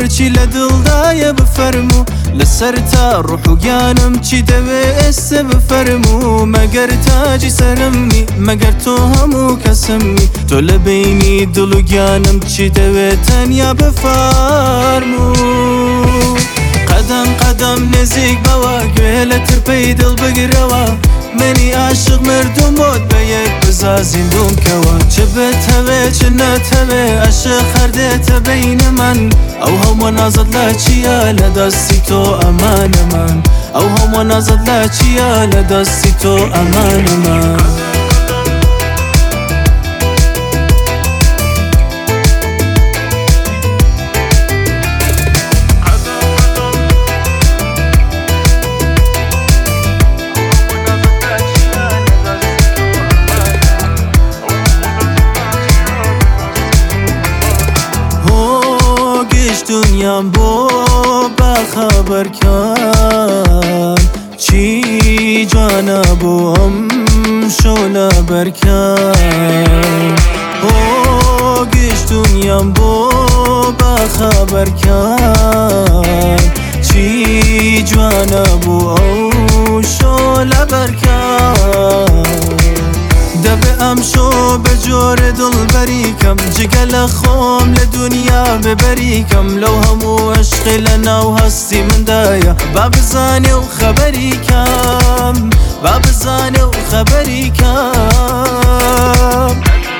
هەرچی لە دڵدایە بفەرموو لەسەر تا ڕوح و گیانم چی دەوێ ئێستا بفەرموو مەگەر تاجی سەرمنی مەگەر تۆ هەموو کەسمنی تۆ لە بینی دڵ و گیانم چی دەوێت تەنیا بفەرموو قەدەم قەدەم نزیک بەوە گوێ لە ترپەی دڵ بگرەوە منی عاشق مردوم بۆت بە یەک بزا زیندوم کەوە چ بێت هەوێ چ نەتەوێ عاشق هەردێتە بینمان ئەو هەموو نازت لە چییە لە دەستی تۆ ئەمانەمان ئەو هەموو نازت لە چییە لە دەستی تۆ ئەمانەمان دنیام بۆ بەخەبەرکان چی جوانە بۆ ئەم شۆلە بەرکان گشت دنیام بۆ بەخەبەرکان چی جوانە بۆ ئەو شۆلە بەرکان دەبێ ئەم شۆ بە جۆرە دڵبەریکەم جگە لە خۆم لە دنیا ببەریکەم لەو هەموو عشقی لە ناو هەستی مندایە با بزانێ و خەبەریکەم با بزانێ و خەبەریکەم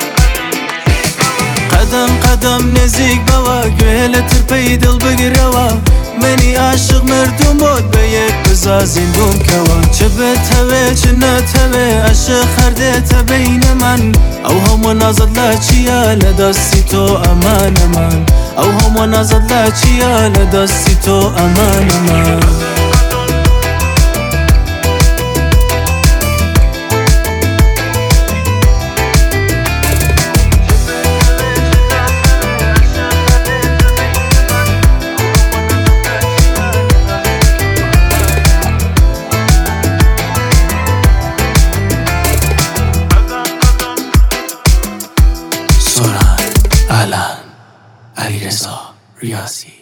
قەدەم قەدەم نزیک بەوە گوێ لە ترپەی دڵ بگرەوە منی عاشق مردوم بۆت بە یەک بزا زیندوم کەوە چ بێت هەوێ چ نەتەوێ عاشق هەردێتە بینمان ئەو هەموو نازت لە چییە لە دەستی تۆ ئەمانەمان ئەو هەموو نازت لە چییە لە دەستی تۆ ئەمانەمان علیرضا ریاضی